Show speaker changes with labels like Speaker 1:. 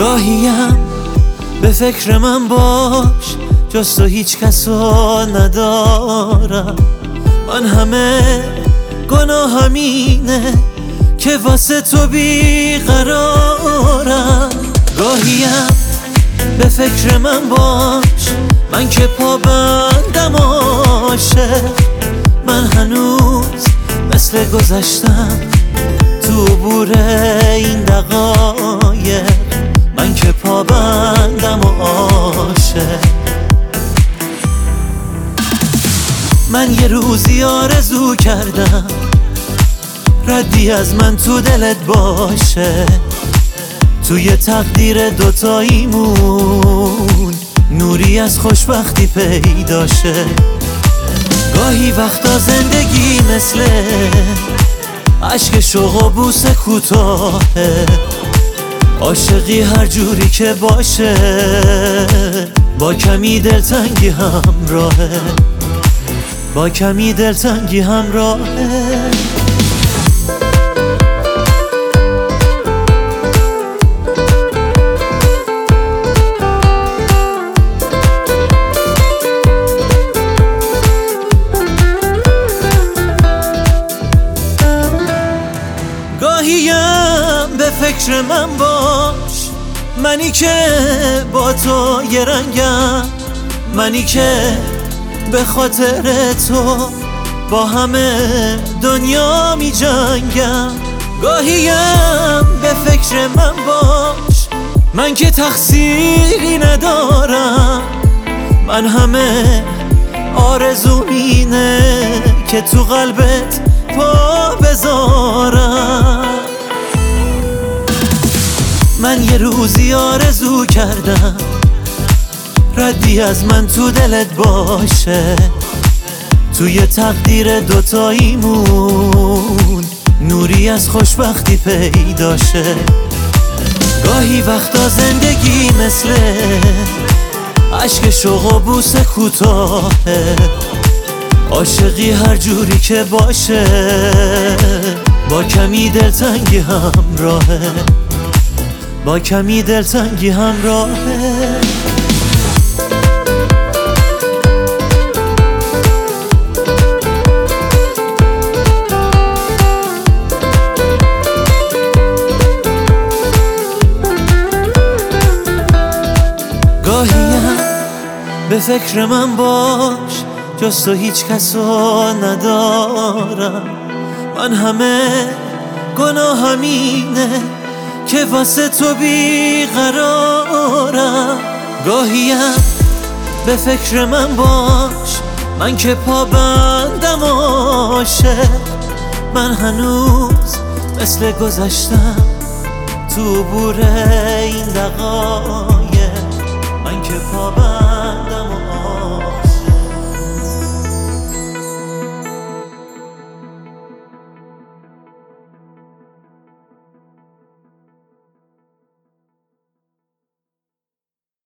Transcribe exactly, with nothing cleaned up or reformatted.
Speaker 1: گاهیم به فکر من باش، جز تو هیچ کسو ندارم. من همه گناهم اینه که واسه تو بیقرارم. گاهیم به فکر من باش، من که پابندم عاشق. من هنوز مثل گذشتم تو عبور این دقایق. من که پابندم عاشق. من یه روزی آرزو کردم ردی از من تو دلت باشه، توی تقدیر دوتاییمون نوری از خوشبختی پیدا شه. گاهی وقتا زندگی مثل عشق شوق و بوسه کوتاهه. عاشقی هر جوری که باشه با کمی دلتنگی همراهه، با کمی دلتنگی همراهه. گاهیم به فکر من باش، منی که با تو یه رنگم. منی که به خاطر تو با همه دنیا می جنگم. گاهیم به فکر من باش، من که تقصیری ندارم. من همه آرزوم اینه که تو قلبت پا بذارم. من یه روزی آرزو کردم ردی از من تو دلت باشه، توی تقدیر دوتاییمون نوری از خوشبختی پیدا شه. گاهی وقتا زندگی مثل عشق شوق و بوسه کوتاهه. عاشقی هر جوری که باشه با کمی دلتنگی همراهه، با کمی دلتنگی همراهه. گاهیم به فکر من باش، جز تو هیچ کسو ندارم. من همه گناهم اینه که واسه تو بیقرارم. گاهیم به فکر من باش، من که پابندم عاشق. من هنوز مثل گذشتم تو عبور این دقایق. من که پابندم